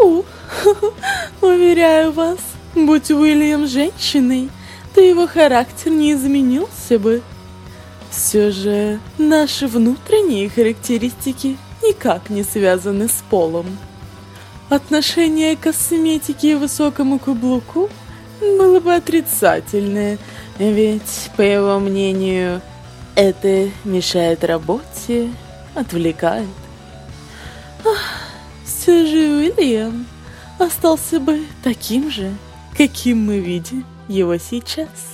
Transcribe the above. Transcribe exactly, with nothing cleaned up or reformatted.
Фу! Уверяю вас, будь Уильям женщиной, то его характер не изменился бы. Все же наши внутренние характеристики никак не связаны с полом. Отношение к косметике и высокому каблуку было бы отрицательное, ведь, по его мнению, это мешает работе, отвлекает. Ах, все же Уильям остался бы таким же, каким мы видим его сейчас.